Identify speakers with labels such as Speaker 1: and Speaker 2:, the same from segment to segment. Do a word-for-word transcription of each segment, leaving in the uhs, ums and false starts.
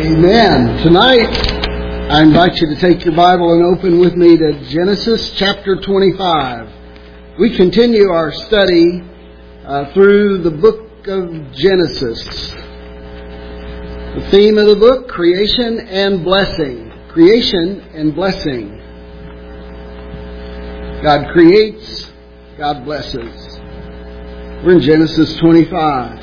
Speaker 1: Amen. Tonight, I invite you to take your Bible and open with me to Genesis chapter twenty-five. We continue our study uh, through the book of Genesis. The theme of the book, creation and blessing. Creation and blessing. God creates, God blesses. We're in Genesis twenty-five.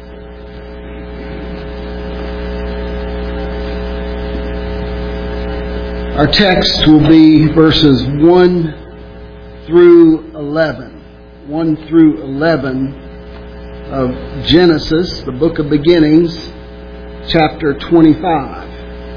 Speaker 1: Our text will be verses one through eleven. one through eleven of Genesis, the book of beginnings, chapter twenty-five.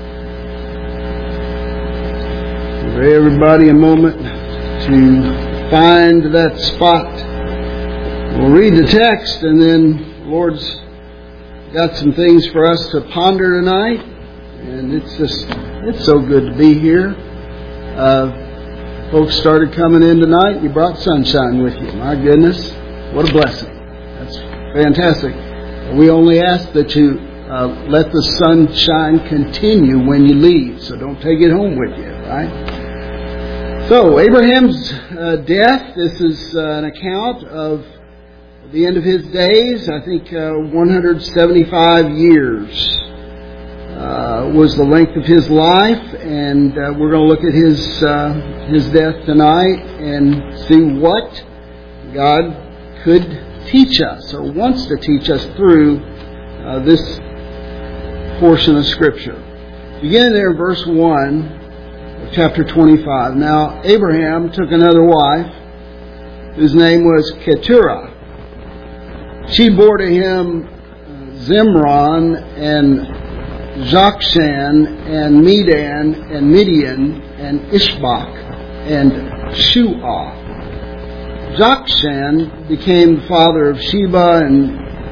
Speaker 1: Give everybody a moment to find that spot. We'll read the text, and then the Lord's got some things for us to ponder tonight. And it's just, it's so good to be here. Uh, folks started coming in tonight. You brought sunshine with you. My goodness, what a blessing. That's fantastic. We only ask that you uh, let the sunshine continue when you leave. So don't take it home with you, right? So, Abraham's uh, death. This is uh, an account of the end of his days. I think uh, one hundred seventy-five years. Uh, was the length of his life, and uh, we're going to look at his uh, his death tonight and see what God could teach us or wants to teach us through uh, this portion of Scripture. Beginning there in verse one of chapter twenty-five. Now Abraham took another wife, whose name was Keturah. She bore to him Zimron and Jokshan and Medan and Midian and Ishbak and Shuah. Jokshan became the father of Sheba and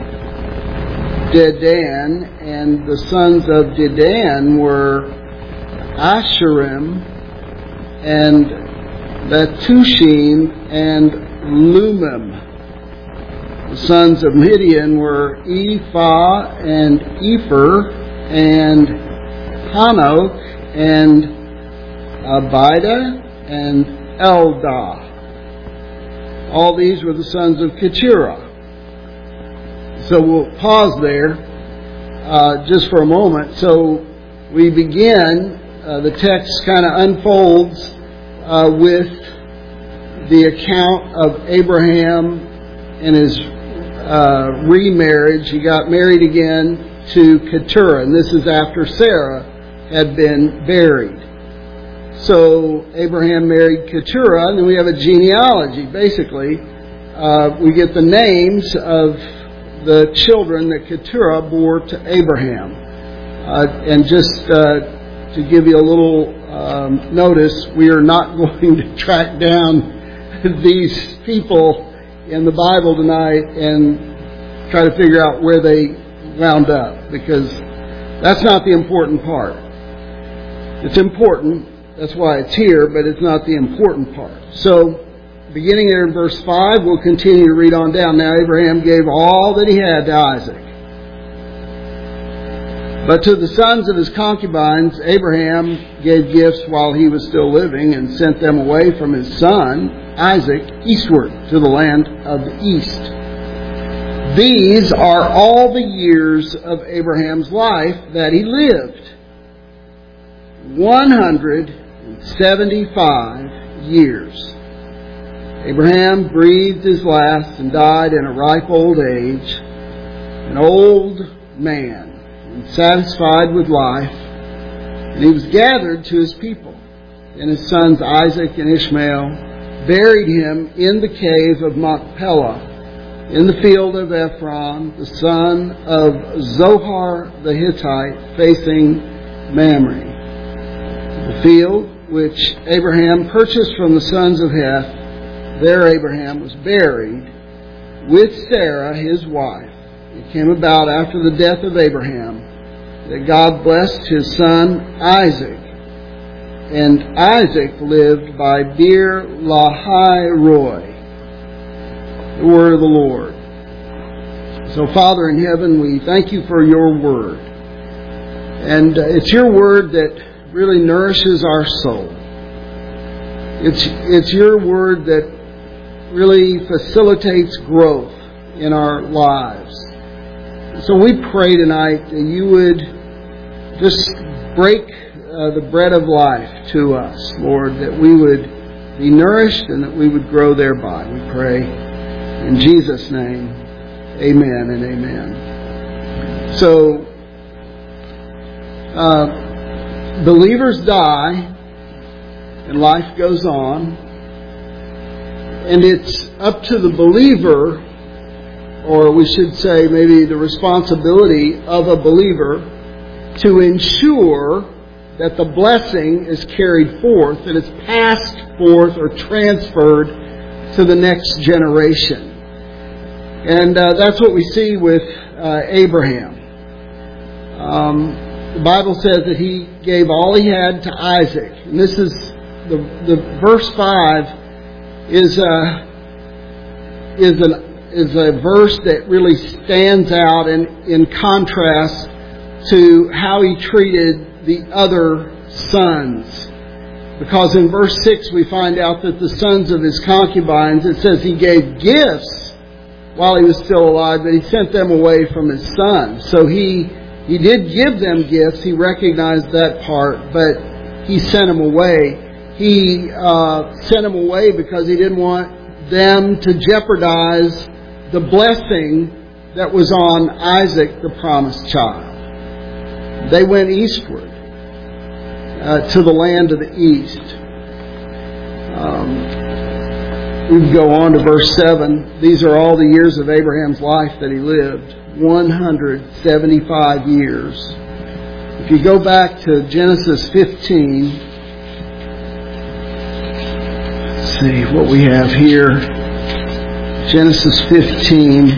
Speaker 1: Dedan, and the sons of Dedan were Asherim and Letushim and Lumim. The sons of Midian were Ephah and Epher and Hanok and Abida and Eldah. All these were the sons of Keturah. So we'll pause there uh, just for a moment. So we begin, uh, the text kind of unfolds uh, with the account of Abraham and his uh, remarriage. He got married again to Keturah, and this is after Sarah had been buried. So Abraham married Keturah, and then we have a genealogy. Basically, uh, we get the names of the children that Keturah bore to Abraham. Uh, and just uh, to give you a little um, notice, we are not going to track down these people in the Bible tonight and try to figure out where they wound up, because that's not the important part. It's important, that's why it's here, but it's not the important part. So, beginning there in verse five, we'll continue to read on down. Now Abraham gave all that he had to Isaac. But to the sons of his concubines, Abraham gave gifts while he was still living, and sent them away from his son, Isaac, eastward to the land of the east. These are all the years of Abraham's life that he lived. one hundred seventy-five years. Abraham breathed his last and died in a ripe old age, an old man, and satisfied with life. And he was gathered to his people. And his sons Isaac and Ishmael buried him in the cave of Machpelah, in the field of Ephron, the son of Zohar the Hittite, facing Mamre. The field which Abraham purchased from the sons of Heth, there Abraham was buried with Sarah his wife. It came about after the death of Abraham that God blessed his son Isaac. And Isaac lived by Beer Lahai Roi. The word of the Lord. So, Father in heaven, we thank you for your word. And uh, it's your word that really nourishes our soul. It's, it's your word that really facilitates growth in our lives. So we pray tonight that you would just break uh, the bread of life to us, Lord, that we would be nourished and that we would grow thereby. We pray in Jesus' name, amen and amen. So, uh, believers die and life goes on. And it's up to the believer, or we should say maybe the responsibility of a believer, to ensure that the blessing is carried forth, that it's passed forth or transferred to the next generation. And uh, that's what we see with uh, Abraham. Um, the Bible says that he gave all he had to Isaac. And this is the, the verse five is a, is an is a verse that really stands out in, in contrast to how he treated the other sons. Because in verse six we find out that the sons of his concubines, it says he gave gifts while he was still alive, but he sent them away from his son. So he he did give them gifts, he recognized that part, but he sent them away. He uh, sent them away because he didn't want them to jeopardize the blessing that was on Isaac, the promised child. They went eastward uh, to the land of the east. Um, we can go on to verse seven. These are all the years of Abraham's life that he lived. one hundred seventy-five years. If you go back to Genesis fifteen, let's see what we have here. Genesis fifteen.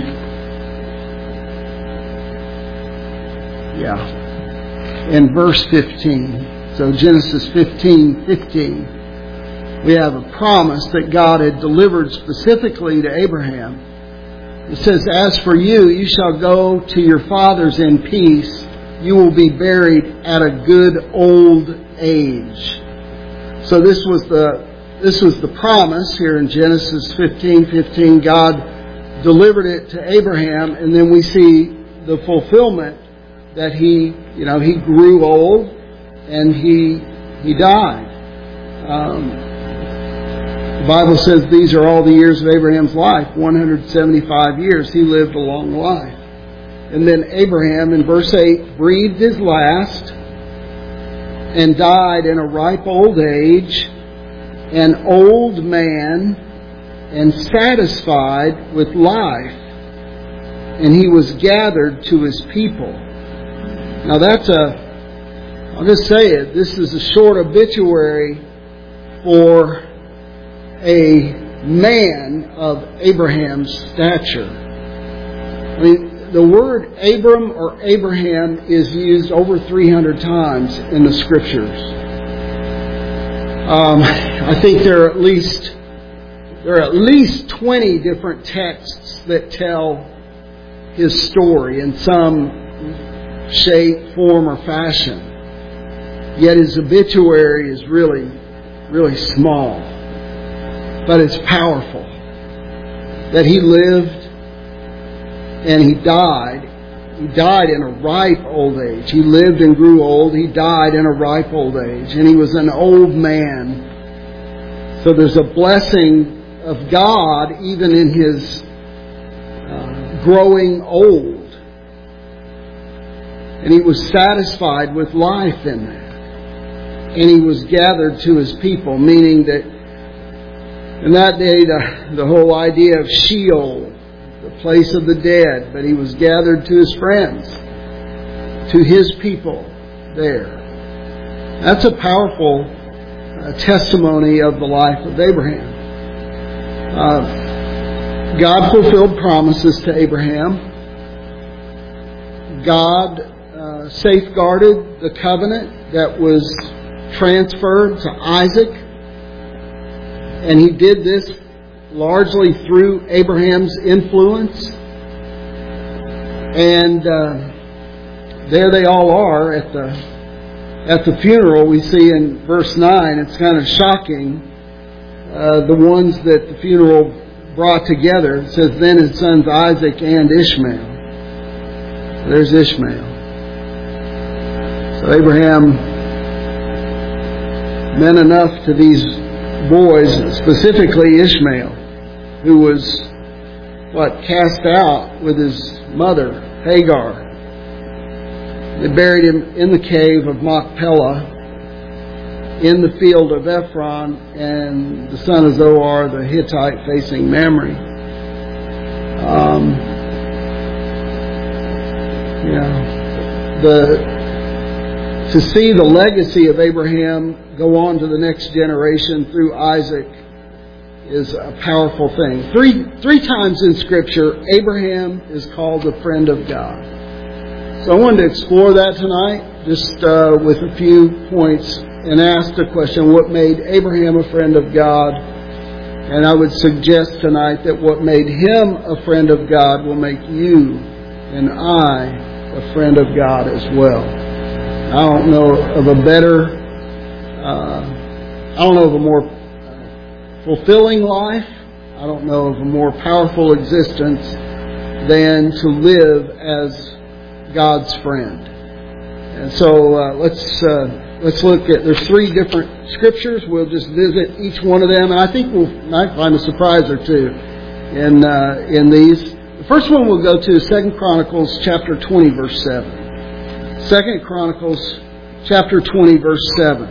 Speaker 1: Yeah. In verse fifteen. So Genesis fifteen fifteen. We have a promise that God had delivered specifically to Abraham. It says, "As for you, you shall go to your fathers in peace. You will be buried at a good old age." So this was the This was the promise here in Genesis fifteen fifteen. God delivered it to Abraham, and then we see the fulfillment that he, you know, he grew old and he he died. Um, the Bible says these are all the years of Abraham's life, one hundred seventy-five years. He lived a long life. And then Abraham, in verse eight, breathed his last and died in a ripe old age, an old man and satisfied with life, and he was gathered to his people. Now that's a, I'll just say it, this is a short obituary for a man of Abraham's stature. I mean, the word Abram or Abraham is used over three hundred times in the Scriptures. Um, I think there are at least there are at least twenty different texts that tell his story in some shape, form, or fashion. Yet his obituary is really, really small. But it's powerful. That he lived and he died. He died in a ripe old age. He lived and grew old. He died in a ripe old age. And he was an old man. So there's a blessing of God even in his uh, growing old. And he was satisfied with life in that. And he was gathered to his people, meaning that in that day the, the whole idea of Sheol, the place of the dead, but he was gathered to his friends, to his people there. That's a powerful uh, testimony of the life of Abraham. Uh, God fulfilled promises to Abraham. God uh, safeguarded the covenant that was transferred to Isaac. And he did this largely through Abraham's influence. And uh, there they all are at the at the funeral. We see in verse nine, it's kind of shocking, uh, the ones that the funeral brought together. It says, then his sons Isaac and Ishmael. There's Ishmael. So Abraham meant enough to these boys, specifically Ishmael, who was, what, cast out with his mother, Hagar. They buried him in the cave of Machpelah, in the field of Ephron, and the son of Zoar, the Hittite, facing Mamre. Um, yeah, the to see the legacy of Abraham go on to the next generation through Isaac is a powerful thing. Three three times in Scripture, Abraham is called a friend of God. So I wanted to explore that tonight, just uh, with a few points, and ask the question, what made Abraham a friend of God? And I would suggest tonight that what made him a friend of God will make you and I a friend of God as well. I don't know of a better, uh, I don't know of a more fulfilling life. I don't know of a more powerful existence than to live as God's friend. And so uh, let's uh, let's look at, there's three different scriptures. We'll just visit each one of them, and I think we'll might find a surprise or two in uh, in these. The first one we'll go to is Second Chronicles chapter twenty, verse seven. Second Chronicles chapter twenty, verse seven.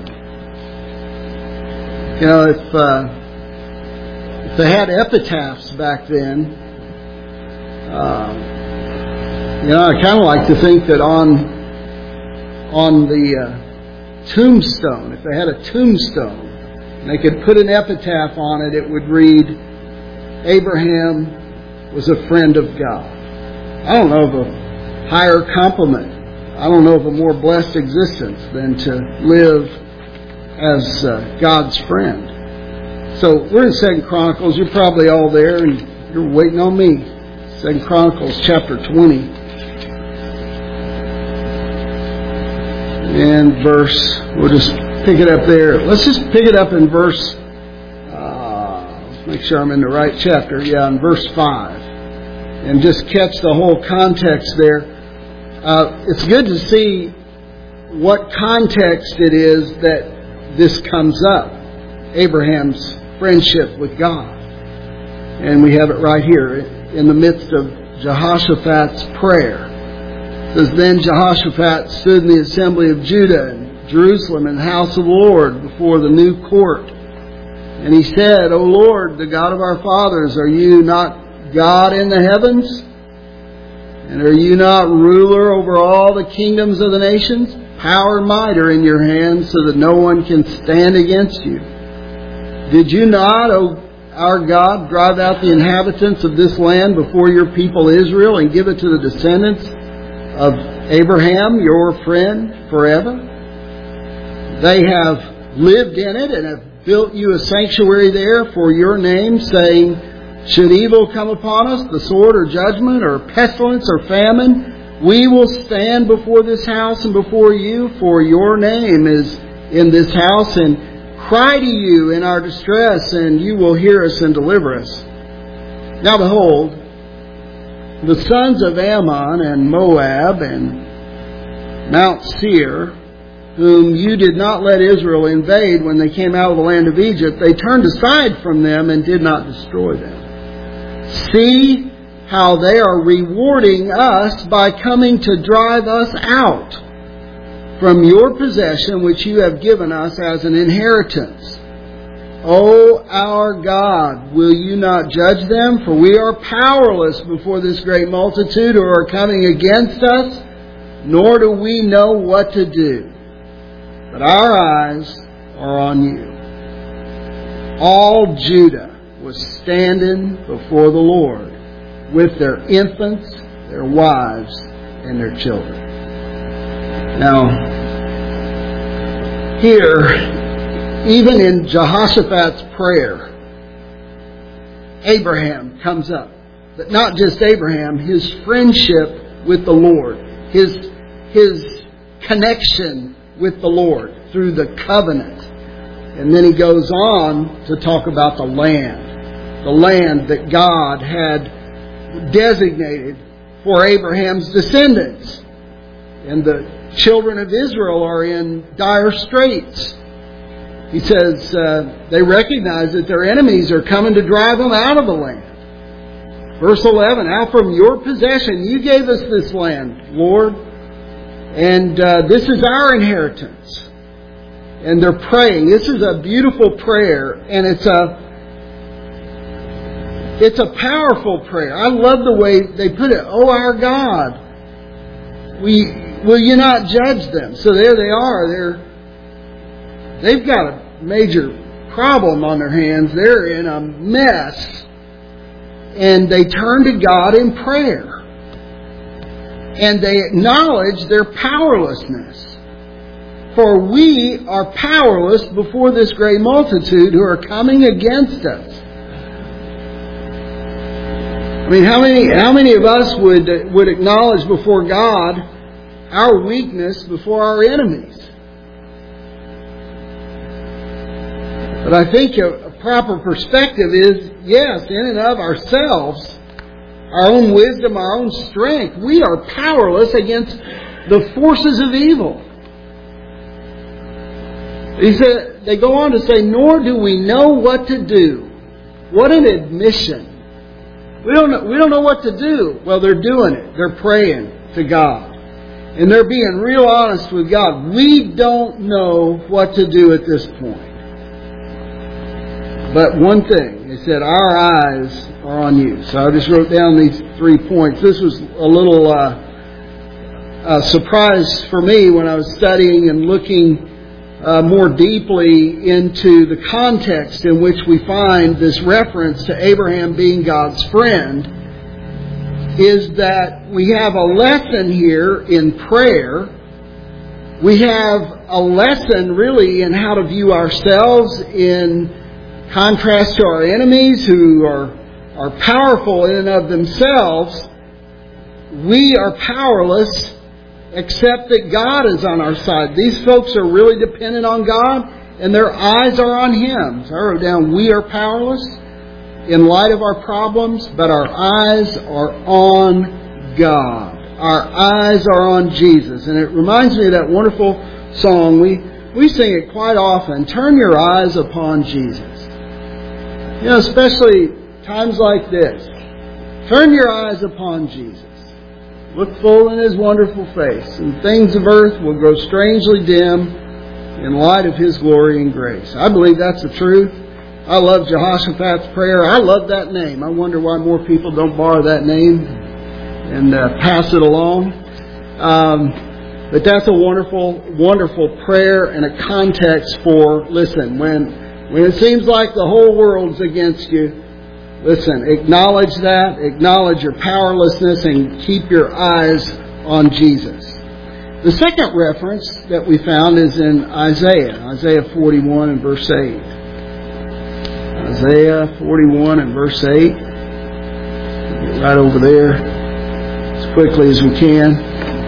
Speaker 1: You know, if uh, if they had epitaphs back then, uh, you know, I kind of like to think that on on the uh, tombstone, if they had a tombstone, and they could put an epitaph on it, it would read, Abraham was a friend of God. I don't know of a higher compliment. I don't know of a more blessed existence than to live as uh, God's friend. So we're in Second Chronicles. You're probably all there, and you're waiting on me. Second Chronicles chapter twenty. And verse, we'll just pick it up there. Let's just pick it up in verse, uh, let's make sure I'm in the right chapter. Yeah, in verse five. And just catch the whole context there. Uh, it's good to see what context it is that this comes up. Abraham's friendship with God. And we have it right here in the midst of Jehoshaphat's prayer. It says, then Jehoshaphat stood in the assembly of Judah and Jerusalem in the house of the Lord before the new court. And he said, O Lord, the God of our fathers, are you not God in the heavens? And are you not ruler over all the kingdoms of the nations? Power and might are in your hands, so that no one can stand against you. Did you not, O our God, drive out the inhabitants of this land before your people Israel and give it to the descendants of Abraham, your friend, forever? They have lived in it and have built you a sanctuary there for your name, saying, should evil come upon us, the sword or judgment or pestilence or famine, we will stand before this house and before you, for your name is in this house, and cry to you in our distress, and you will hear us and deliver us. Now behold, the sons of Ammon and Moab and Mount Seir, whom you did not let Israel invade when they came out of the land of Egypt, they turned aside from them and did not destroy them. See how they are rewarding us by coming to drive us out from your possession, which you have given us as an inheritance. O our God, will you not judge them? For we are powerless before this great multitude who are coming against us, nor do we know what to do. But our eyes are on you. All Judah was standing before the Lord with their infants, their wives, and their children. Now, here, even in Jehoshaphat's prayer, Abraham comes up. But not just Abraham, his friendship with the Lord. His his connection with the Lord through the covenant. And then he goes on to talk about the land. The land that God had designated for Abraham's descendants. And the children of Israel are in dire straits. He says uh, they recognize that their enemies are coming to drive them out of the land. Verse eleven, "Now from your possession you gave us this land, Lord, and uh, this is our inheritance." And they're praying. This is a beautiful prayer, and it's a it's a powerful prayer. I love the way they put it. "Oh, our God, we will you not judge them?" So there they are. They're they've got a major problem on their hands. They're in a mess. And they turn to God in prayer. And they acknowledge their powerlessness. For we are powerless before this great multitude who are coming against us. I mean, how many how many of us would would acknowledge before God our weakness before our enemies? But I think a, a proper perspective is, yes, in and of ourselves, our own wisdom, our own strength, we are powerless against the forces of evil. He said, they go on to say, "Nor do we know what to do." What an admission. We don't know, we don't know what to do. Well, they're doing it. They're praying to God. And they're being real honest with God. We don't know what to do at this point. But one thing, they said, our eyes are on you. So I just wrote down these three points. This was a little uh, a surprise for me when I was studying and looking uh, more deeply into the context in which we find this reference to Abraham being God's friend, is that we have a lesson here in prayer. We have a lesson really in how to view ourselves in contrast to our enemies who are, are powerful in and of themselves. We are powerless except that God is on our side. These folks are really dependent on God and their eyes are on Him. So I wrote down, we are powerless in light of our problems, but our eyes are on God. Our eyes are on Jesus. And it reminds me of that wonderful song. We, we sing it quite often. Turn your eyes upon Jesus. You know, especially times like this. Turn your eyes upon Jesus. Look full in His wonderful face, and things of earth will grow strangely dim in light of His glory and grace. I believe that's the truth. I love Jehoshaphat's prayer. I love that name. I wonder why more people don't borrow that name and uh, pass it along. Um, but that's a wonderful, wonderful prayer and a context for, listen, when When it seems like the whole world's against you, listen, acknowledge that, acknowledge your powerlessness, and keep your eyes on Jesus. The second reference that we found is in Isaiah, Isaiah forty-one and verse eight. Isaiah forty-one and verse eight. Get right over there as quickly as we can.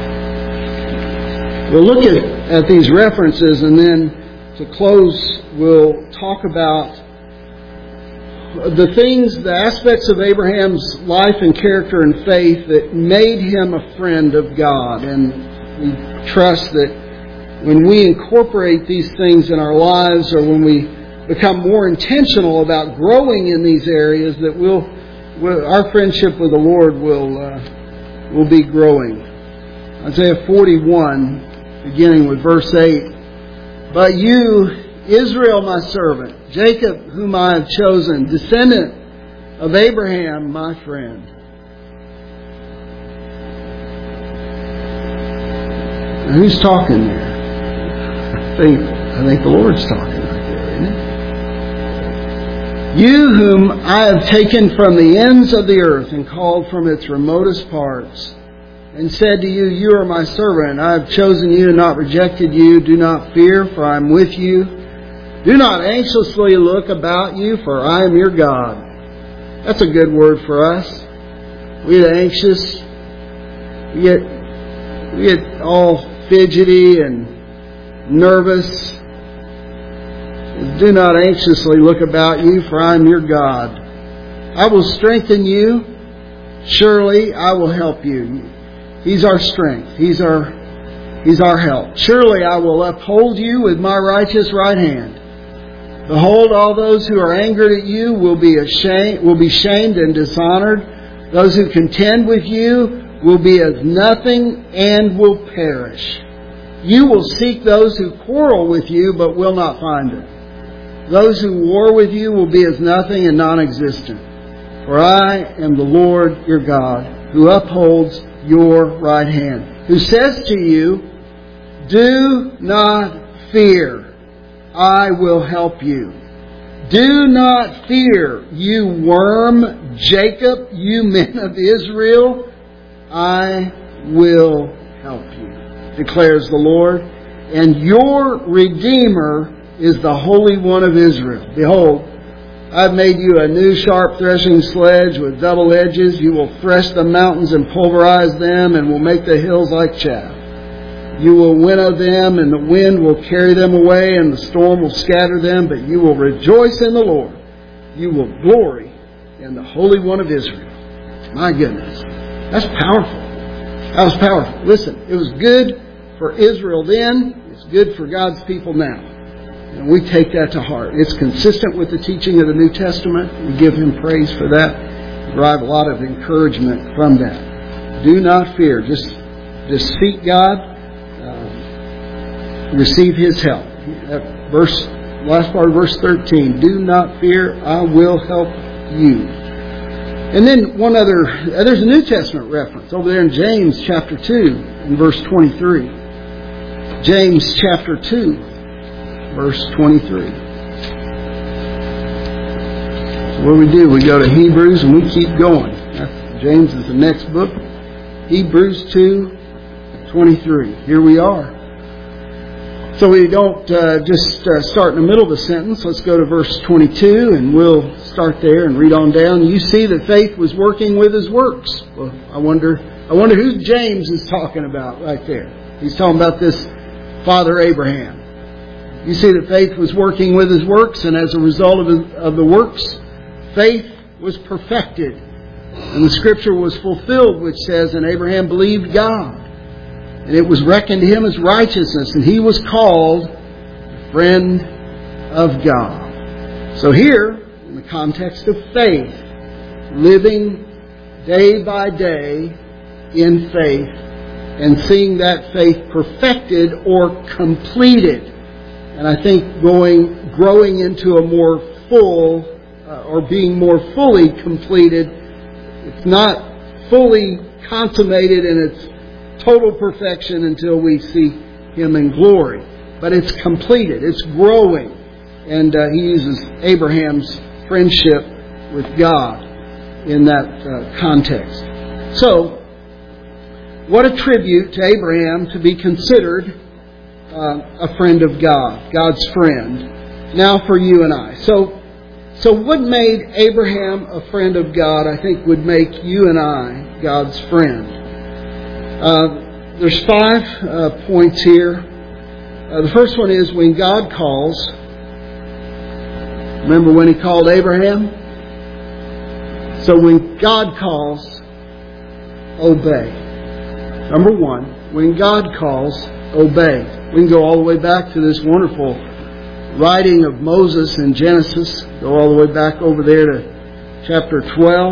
Speaker 1: We'll look at, at these references, and then to close, we'll talk about the things, the aspects of Abraham's life and character and faith that made him a friend of God. And we trust that when we incorporate these things in our lives, or when we become more intentional about growing in these areas, that we'll, we'll our friendship with the Lord will uh, will be growing. Isaiah forty-one, beginning with verse eight. "But you, Israel, my servant, Jacob, whom I have chosen, descendant of Abraham, my friend." Now, who's talking there? I think, I think the Lord's talking right there, isn't it? "You whom I have taken from the ends of the earth and called from its remotest parts, and said to you, you are my servant. I have chosen you and not rejected you. Do not fear, for I am with you. Do not anxiously look about you, for I am your God." That's a good word for us. We get anxious. We get we get all fidgety and nervous. Do not anxiously look about you, for I am your God. I will strengthen you. Surely I will help you. He's our strength. He's our, He's our help. Surely I will uphold you with my righteous right hand. Behold, all those who are angered at you will be ashamed, will be shamed and dishonored. Those who contend with you will be as nothing and will perish. You will seek those who quarrel with you, but will not find them. Those who war with you will be as nothing and non-existent. For I am the Lord your God, who upholds your right hand, who says to you, do not fear, I will help you. Do not fear, you worm Jacob, you men of Israel, I will help you, declares the Lord. And your Redeemer is the Holy One of Israel. Behold, I've made you a new sharp threshing sledge with double edges. You will thresh the mountains and pulverize them, and will make the hills like chaff. You will winnow them, and the wind will carry them away, and the storm will scatter them. But you will rejoice in the Lord. You will glory in the Holy One of Israel. My goodness. That's powerful. That was powerful. Listen, it was good for Israel then. It's good for God's people now. And we take that to heart. It's consistent with the teaching of the New Testament. We give Him praise for that. Derive a lot of encouragement from that. Do not fear. Just, just seek God. Uh, receive His help. That verse, last part of verse thirteen. Do not fear. I will help you. And then one other, there's a New Testament reference over there in James chapter two and verse twenty-three. James chapter two, verse twenty-three. So what do we do? We go to Hebrews and we keep going. James is the next book. Hebrews two, twenty-three. Here we are. So we don't uh, just uh, start in the middle of the sentence. Let's go to verse twenty-two and we'll start there and read on down. You see that faith was working with his works. Well, I wonder, I wonder who James is talking about right there. He's talking about this Father Abraham. You see that faith was working with his works, and as a result of, his, of the works, faith was perfected. And the scripture was fulfilled, which says, and Abraham believed God, and it was reckoned to him as righteousness, and he was called friend of God. So here, in the context of faith, living day by day in faith, and seeing that faith perfected or completed. And I think going, growing into a more full, uh, or being more fully completed. It's not fully consummated in its total perfection until we see Him in glory. But it's completed. It's growing. And uh, he uses Abraham's friendship with God in that uh, context. So, what a tribute to Abraham to be considered uh, a friend of God, God's friend. Now for you and I. So, so what made Abraham a friend of God, I think would make you and I God's friend. Uh, there's five uh, points here. Uh, the first one is when God calls. Remember when He called Abraham? So when God calls, obey. Number one, when God calls, obey. We can go all the way back to this wonderful writing of Moses in Genesis. Go all the way back over there to chapter twelve.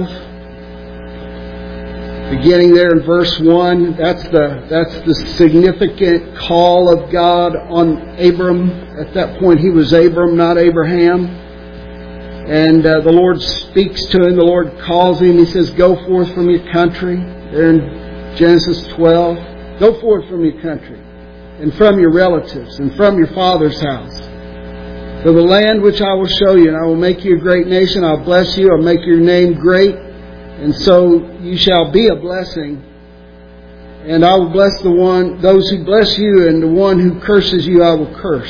Speaker 1: Beginning there in verse one, that's the that's the significant call of God on Abram. At that point he was Abram, not Abraham. And uh, the Lord speaks to him. The Lord calls him. He says, go forth from your country. There in Genesis twelve. Go forth from your country and from your relatives and from your father's house to the land which I will show you, and I will make you a great nation. I'll bless you. I'll make your name great, and so you shall be a blessing. And I will bless the one, those who bless you, and the one who curses you I will curse.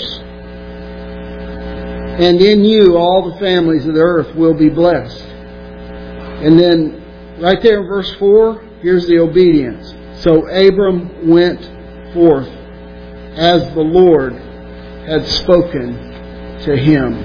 Speaker 1: And in you all the families of the earth will be blessed. And then right there in verse four, here's the obedience. So Abram went forth as the Lord had spoken to him.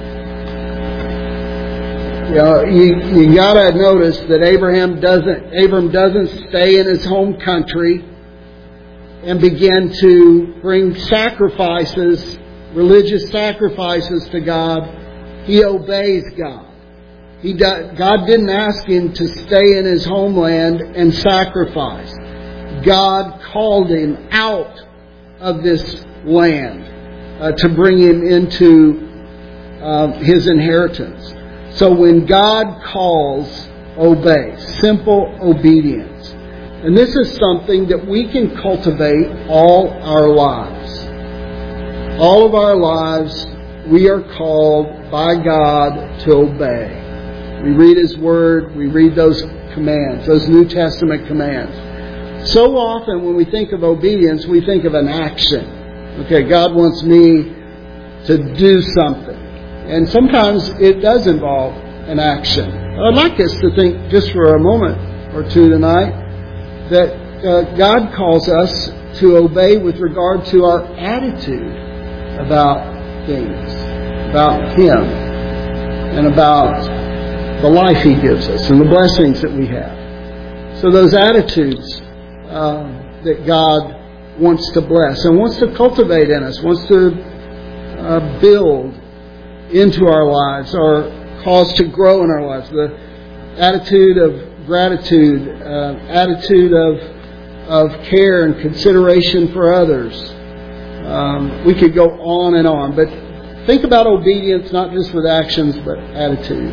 Speaker 1: You know, you, you gotta notice that Abraham doesn't, Abram doesn't stay in his home country and begin to bring sacrifices, religious sacrifices to God. He obeys God. He do, God didn't ask him to stay in his homeland and sacrifice. God called him out of this land uh, to bring him into uh, his inheritance. So when God calls, obey. Simple obedience. And this is something that we can cultivate all our lives. All of our lives, we are called by God to obey. We read His Word, we read those commands, those New Testament commands. So often when we think of obedience, we think of an action. Okay, God wants me to do something. And sometimes it does involve an action. I'd like us to think just for a moment or two tonight that uh, God calls us to obey with regard to our attitude about things, about Him, and about the life He gives us and the blessings that we have. So those attitudes uh, that God wants to bless and wants to cultivate in us, wants to uh, build into our lives or cause to grow in our lives. The attitude of gratitude, uh, attitude of of care and consideration for others. Um, we could go on and on, but think about obedience not just with actions but attitude.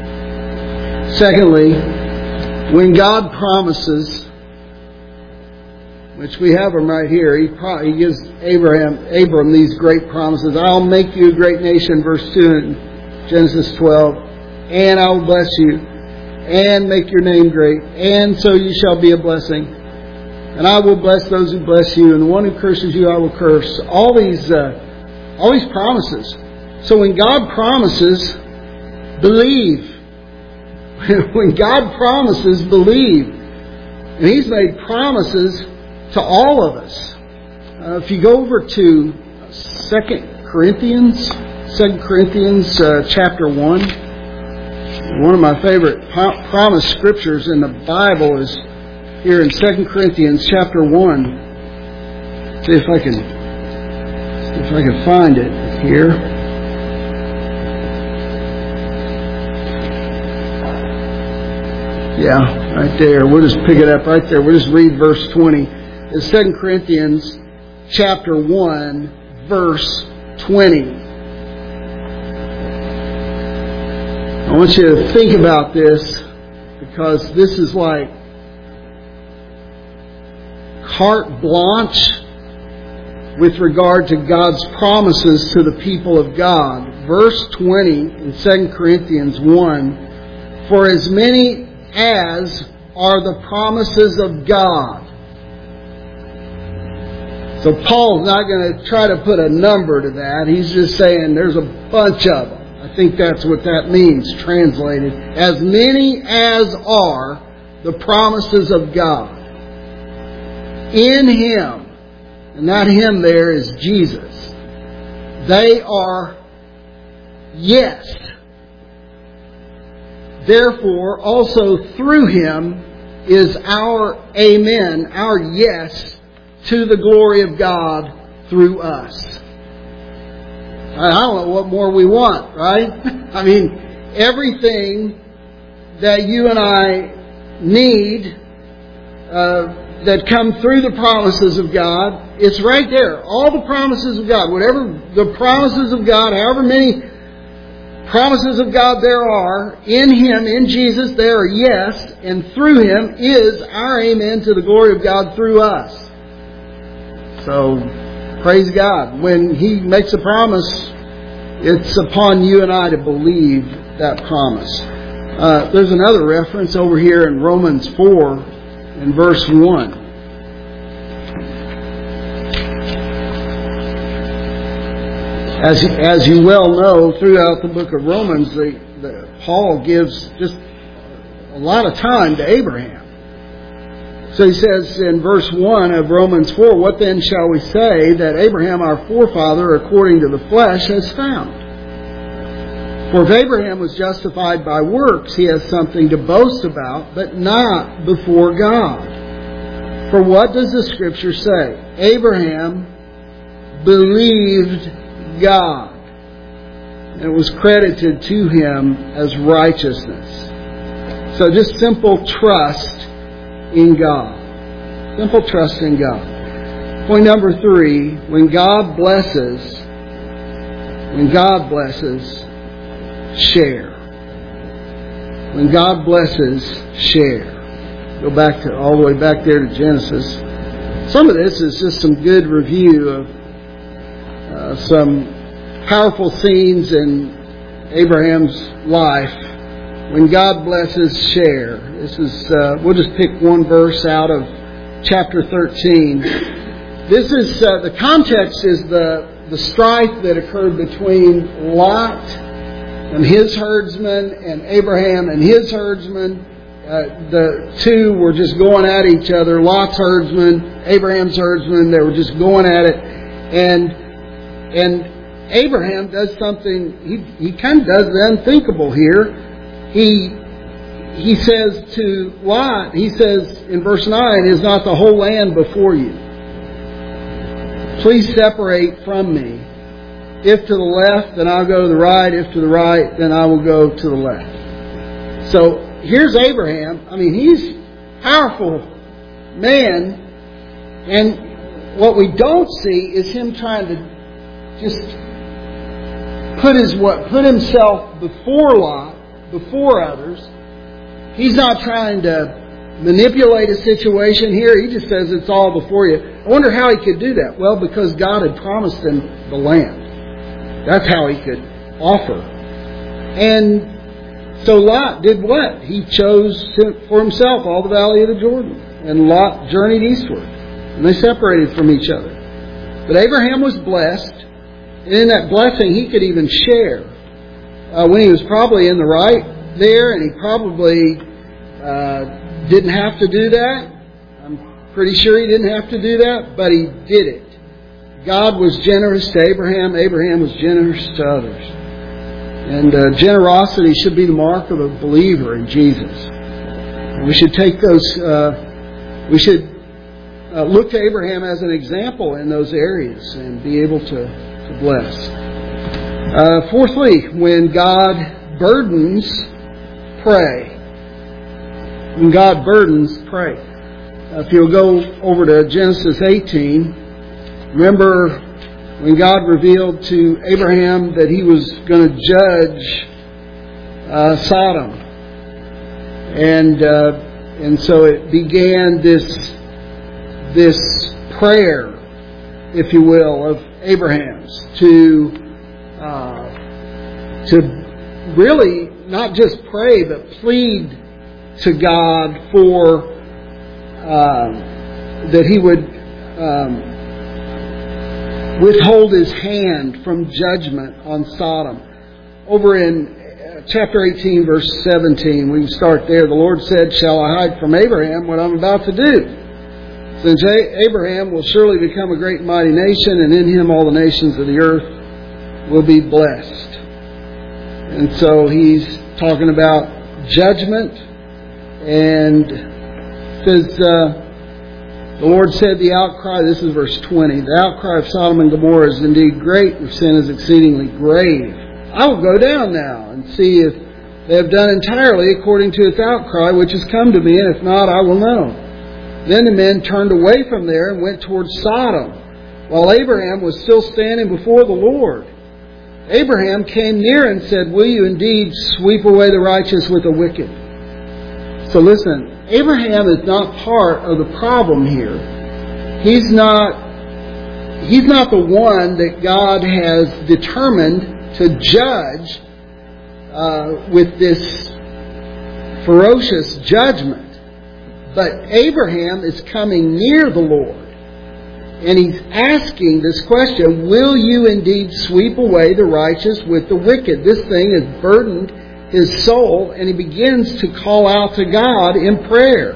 Speaker 1: Secondly, when God promises, which we have them right here, He, pro- he gives Abraham, Abram these great promises. I'll make you a great nation, verse two in Genesis twelve, and I will bless you, and make your name great, and so you shall be a blessing. And I will bless those who bless you, and the one who curses you I will curse. All these, uh, all these promises. So when God promises, believe. When God promises, believe. And He's made promises to all of us. Uh, if you go over to Second Corinthians, Second Corinthians uh, chapter one, one of my favorite pro- promise scriptures in the Bible is here in Second Corinthians chapter one. See if I can, see if I can find it here. Yeah, right there. We'll just pick it up right there. We'll just read verse twenty. It's Second Corinthians chapter one, verse twenty. I want you to think about this because this is like carte blanche with regard to God's promises to the people of God. Verse twenty in Second Corinthians one, for as many as are the promises of God. So Paul's not going to try to put a number to that. He's just saying there's a bunch of them. I think that's what that means, translated. As many as are the promises of God. In Him, and that Him there is Jesus, they are yes. Therefore, also through Him is our amen, our yes, to the glory of God through us. I don't know what more we want, right? I mean, everything that you and I need uh, that come through the promises of God, it's right there. All the promises of God, whatever the promises of God, however many promises of God there are, in Him, in Jesus, there are yes, and through Him is our amen to the glory of God through us. So, praise God. When He makes a promise, it's upon you and I to believe that promise. Uh, there's another reference over here in Romans four, in verse one. As, as you well know, throughout the book of Romans, the, the, Paul gives just a lot of time to Abraham. So he says in verse one of Romans four, what then shall we say that Abraham our forefather according to the flesh has found? For if Abraham was justified by works, he has something to boast about, but not before God. For what does the Scripture say? Abraham believed God, and it was credited to him as righteousness. So just simple trust in God. Simple trust in God. Point number three, when God blesses, when God blesses, share. When God blesses, share. Go back to all the way back there to Genesis. Some of this is just some good review of uh, some powerful scenes in Abraham's life. When God blesses, share. This is uh, we'll just pick one verse out of chapter thirteen. This is uh, the context is the the strife that occurred between Lot and his herdsmen and Abraham and his herdsmen. Uh, the two were just going at each other. Lot's herdsmen, Abraham's herdsmen, they were just going at it. And and Abraham does something, he, he kind of does the unthinkable here. He he says to Lot, he says in verse nine, is not the whole land before you? Please separate from me. If to the left, then I'll go to the right. If to the right, then I will go to the left. So here's Abraham. I mean, he's a powerful man. And what we don't see is him trying to just put his what put himself before Lot, before others. He's not trying to manipulate a situation here. He just says it's all before you. I wonder how he could do that. Well, because God had promised him the land. That's how he could offer. And so Lot did what? He chose for himself all the valley of the Jordan. And Lot journeyed eastward. And they separated from each other. But Abraham was blessed. And in that blessing, he could even share. Uh, when he was probably in the right there, and he probably uh, didn't have to do that. I'm pretty sure he didn't have to do that, but he did it. God was generous to Abraham. Abraham was generous to others. And uh, generosity should be the mark of a believer in Jesus. And we should take those, uh, we should uh, look to Abraham as an example in those areas and be able to, to bless. Uh, fourthly, when God burdens, pray. When God burdens, pray. Uh, if you'll go over to Genesis eighteen, remember when God revealed to Abraham that He was going to judge uh, Sodom, and uh, and so it began this this prayer, if you will, of Abraham's to uh, to really not just pray but plead to God for uh, that He would. Um, withhold His hand from judgment on Sodom. Over in chapter eighteen, verse seventeen, we can start there. The Lord said, shall I hide from Abraham what I'm about to do? Since Abraham will surely become a great and mighty nation, and in him all the nations of the earth will be blessed. And so he's talking about judgment, and says, uh, the Lord said, the outcry, this is verse twenty, the outcry of Sodom and Gomorrah is indeed great, their sin is exceedingly grave. I will go down now and see if they have done entirely according to its outcry, which has come to me, and if not, I will know. Then the men turned away from there and went towards Sodom, while Abraham was still standing before the Lord. Abraham came near and said, will you indeed sweep away the righteous with the wicked? So listen, Abraham is not part of the problem here. He's not, he's not the one that God has determined to judge uh, with this ferocious judgment. But Abraham is coming near the Lord. And he's asking this question, will you indeed sweep away the righteous with the wicked? This thing has burdened his soul, and he begins to call out to God in prayer.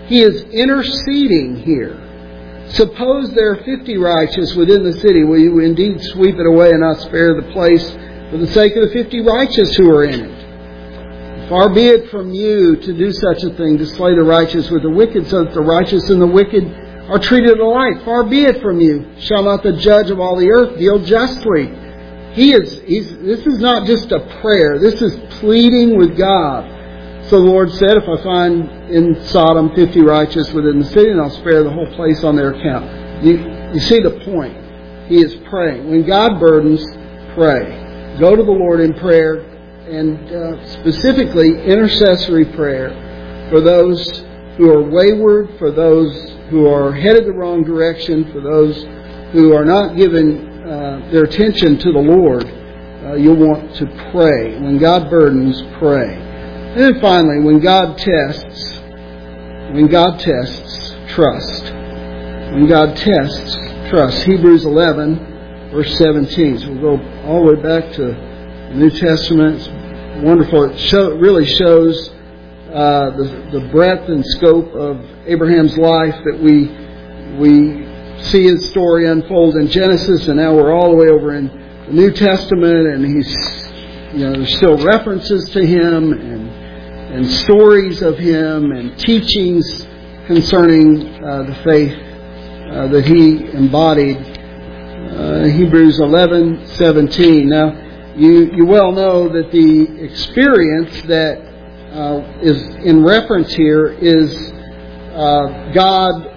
Speaker 1: He is interceding here. Suppose there are fifty righteous within the city. Will you indeed sweep it away and not spare the place for the sake of the fifty righteous who are in it? Far be it from you to do such a thing, to slay the righteous with the wicked, so that the righteous and the wicked are treated alike. Far be it from you. Shall not the judge of all the earth deal justly? He is. He's, this is not just a prayer. This is pleading with God. So the Lord said, if I find in Sodom fifty righteous within the city, then I'll spare the whole place on their account. You, you see the point. He is praying. When God burdens, pray. Go to the Lord in prayer, and uh, specifically intercessory prayer for those who are wayward, for those who are headed the wrong direction, for those who are not giving uh, their attention to the Lord. Uh, you'll want to pray. When God burdens, pray. And then finally, when God tests, when God tests, trust. When God tests, trust. Hebrews eleven, verse seventeen. So we'll go all the way back to the New Testament. It's wonderful. It show, really shows uh, the, the breadth and scope of Abraham's life that we we see his story unfold in Genesis, and now we're all the way over in the New Testament, and he's, you know, there's still references to him and and stories of him and teachings concerning uh, the faith uh, that he embodied. Uh, Hebrews eleven seventeen. Now, you you well know that the experience that uh, is in reference here is uh, God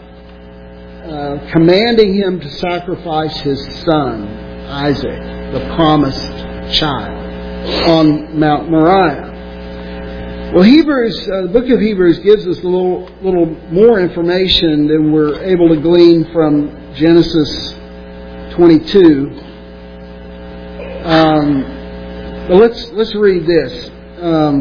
Speaker 1: uh, commanding him to sacrifice his son Isaac, the promised child, on Mount Moriah. Well, Hebrews, uh, the book of Hebrews gives us a little, little more information than we're able to glean from Genesis twenty-two. Um, but let's let's read this. Um,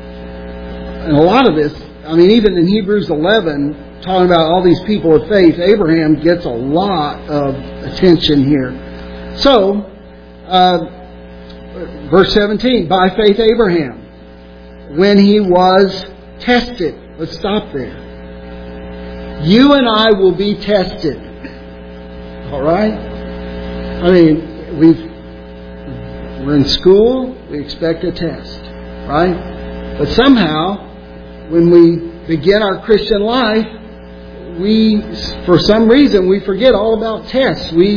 Speaker 1: and a lot of this, I mean, even in Hebrews eleven, talking about all these people of faith, Abraham gets a lot of attention here. So, uh, verse seventeen, by faith Abraham, when he was tested. Let's stop there. You and I will be tested. All right? I mean, we've, we're in school, we expect a test. Right? But somehow, when we begin our Christian life, we, for some reason, we forget all about tests. We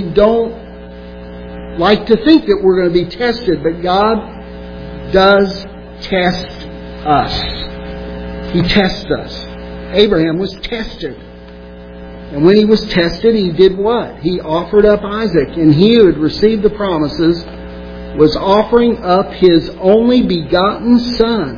Speaker 1: don't like to think that we're going to be tested, but God does test us. He tests us. Abraham was tested. And when he was tested, he did what? He offered up Isaac. And he who had received the promises was offering up his only begotten son.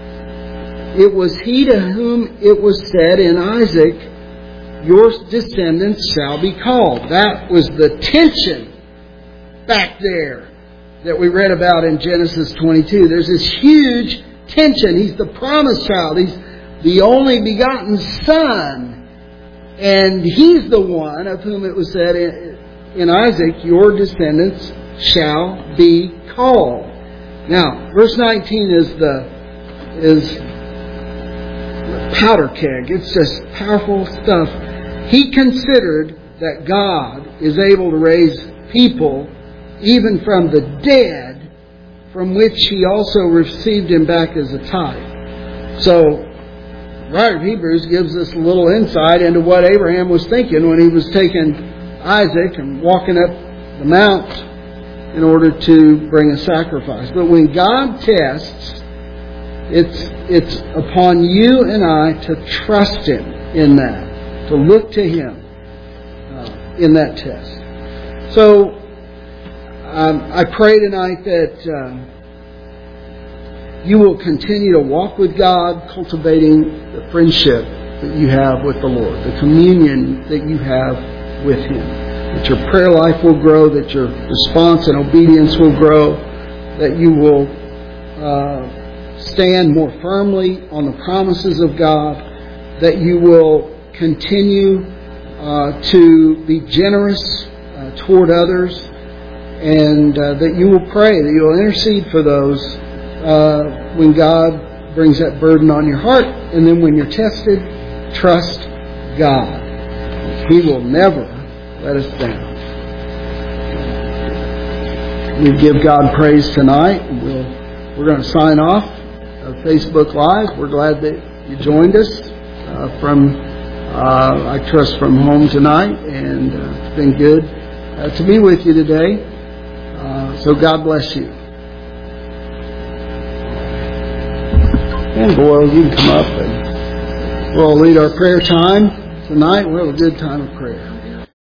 Speaker 1: It was he to whom it was said in Isaac, your descendants shall be called. That was the tension back there that we read about in Genesis twenty-two. There's this huge tension. He's the promised child. He's the only begotten son. And he's the one of whom it was said in, in Isaac, your descendants shall be called. Now, verse nineteen is the is the powder keg. It's just powerful stuff. He considered that God is able to raise people even from the dead, from which he also received him back as a type. So, the writer of Hebrews gives us a little insight into what Abraham was thinking when he was taking Isaac and walking up the mount in order to bring a sacrifice. But when God tests, it's it's upon you and I to trust Him in that, to look to Him uh, in that test. So, Um, I pray tonight that uh, you will continue to walk with God, cultivating the friendship that you have with the Lord, the communion that you have with Him. That your prayer life will grow, that your response and obedience will grow, that you will uh, stand more firmly on the promises of God, that you will continue uh, to be generous uh, toward others, and uh, that you will pray, that you will intercede for those uh, when God brings that burden on your heart. And then when you're tested, trust God. He will never let us down. We give God praise tonight. We'll, we're going to sign off of Facebook Live. We're glad that you joined us uh, from, uh, I trust, from home tonight. And uh, it's been good uh, to be with you today. Uh, so God bless you. And Boyle, you can come up and we'll lead our prayer time tonight. We'll have a good time of prayer.